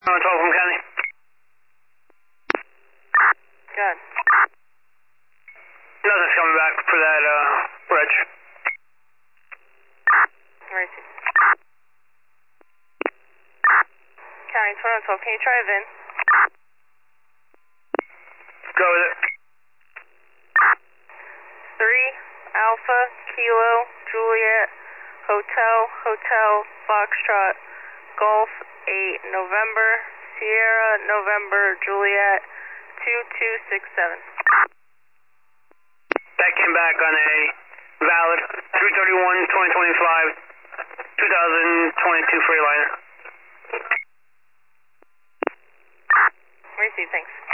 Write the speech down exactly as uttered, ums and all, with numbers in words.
Uh, twelve from County. Good. Nothing's coming back for that, uh, reg. Where is he? County twenty-one twelve, can you try Vin? Go with it. three, Alpha, Kilo, Juliet, Hotel, Hotel, Foxtrot, Golf, eight, November, Sierra, November, Juliet, two two six seven. That came back on a valid three thirty-one twenty twenty-five twenty twenty-two Freightliner. Receive, thanks.